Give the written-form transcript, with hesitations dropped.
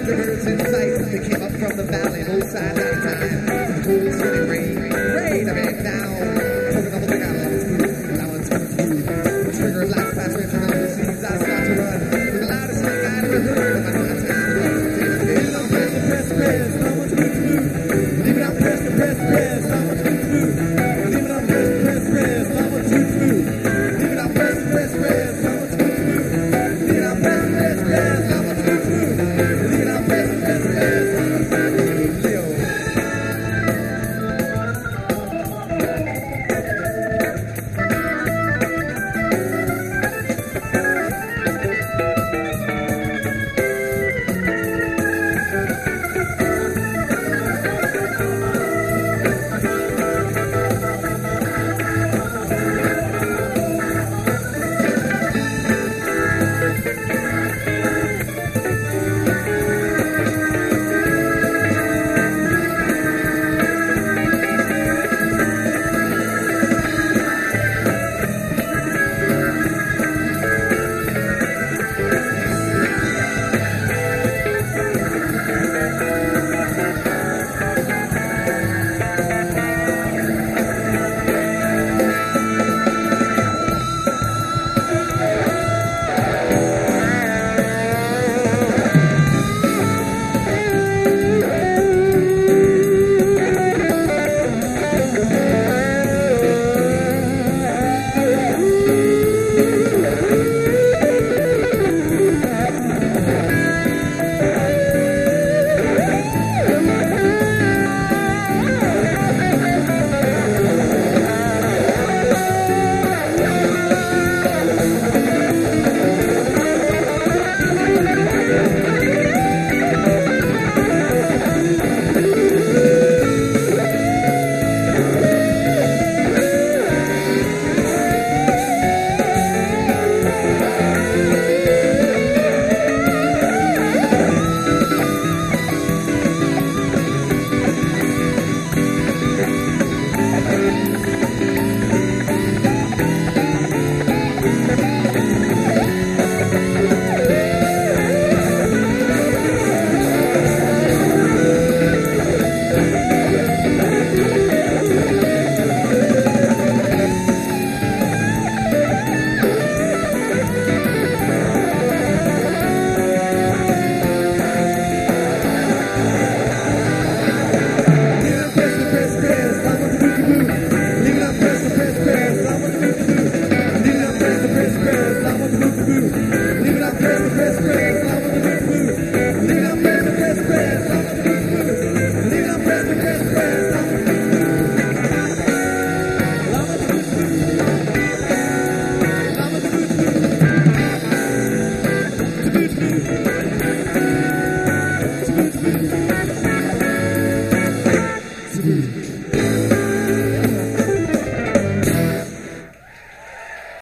rivers in sight. They came up from the valley, both sides at a time. Cold, sweaty rain, rain coming down. Poking up the big out, now it's coming through. Triggered like fast, triggered the seeds. I start to run. With the loudest thing I ever heard. My heart takes the blood. Leave it on press, press, press. Not much to do. Leave it on press, press, press. Not much to do. Leave it on press, press, press. Not much to do. Leave it on press, press, press. Not much to do. Leave it on press, press, press. Not much to do. Leave it on press, press, press. Smooth.